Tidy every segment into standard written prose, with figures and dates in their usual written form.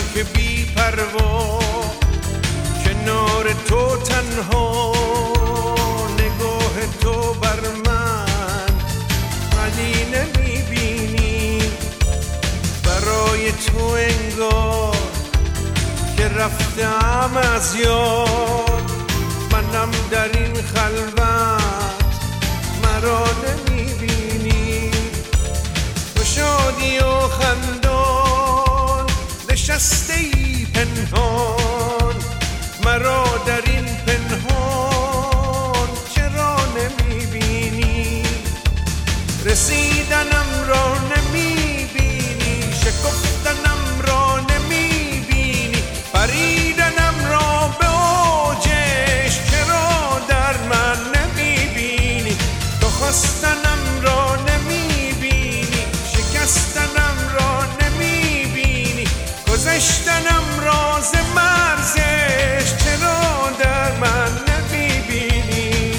که بی پروا کنار تو تنها، نگاه تو بر من ولی نمیبینی. برای تو انگار که رفتم از یاد، منم در این خلوت مرا نمیبینی. تو شادی و خندان نشسته ای پنهان، مرا در این پنهان چرا نمیبینی؟ رسیدنم را نمیبینی، شکفتنم را نمیبینی، پریدنم را به اوجش چرا در من نمیبینی؟ تو خواستنم را نمیبینی، شکستنم را نمیبینی، گذشتنم راز مرزش چرا در من نمیبینی؟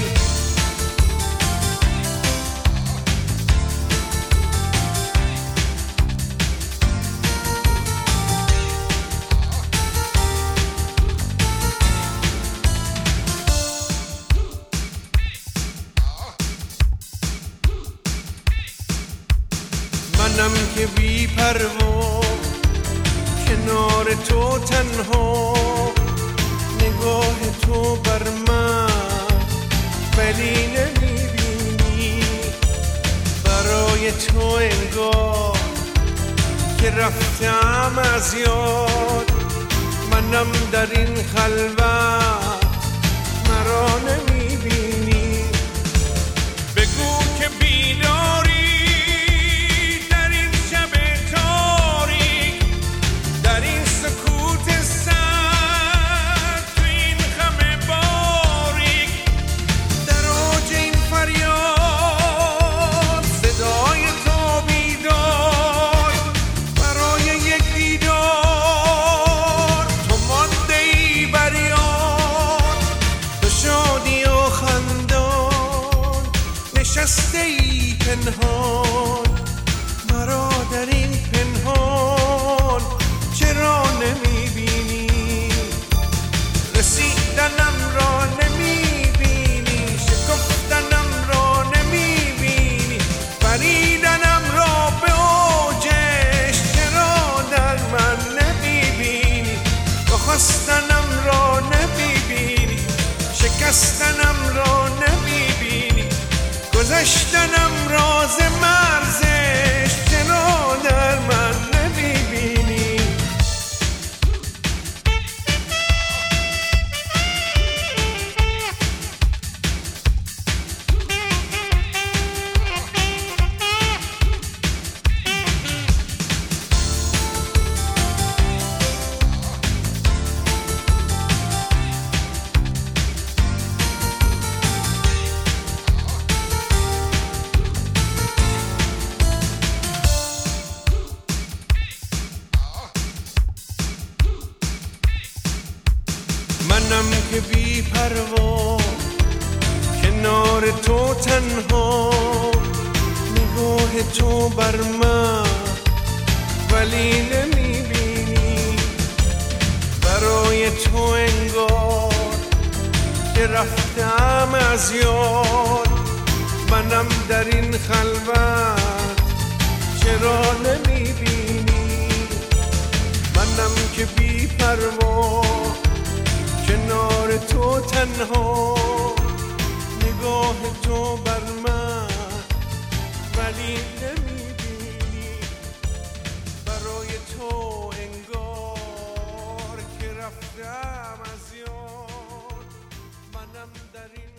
منم که بی پروا کنار تو تنها، نگاه تو بر من ولی نمیبینی. برای تو انگار که رفتم از یاد، منم در این خلوت مرا نمیبینی. بگو که بیداری نشسته ای پنهان، مرا در این پنهان چرا نمیبینی؟ رسیدنم را نمیبینی، شکفتنم را نمیبینی، پریدنم را به اوجش چرا در من نمیبینی؟ تو خواستنم را نمیبینی، شکستنم را نمیبینی، گذشتنم راز مرزش چرا در من نمیبینی؟ منم که بی پروا کنار تو تنها، نگاه تو بر من ولی نمیبینی. برای تو انگار که رفتم از یاد، منم در این خلوت چرا نمیبینی؟ منم که بی پروا کنار تو تنها، نگاه تو بر من ولی نمیبینی. برای تو انگار که رفتم از یاد، منم در این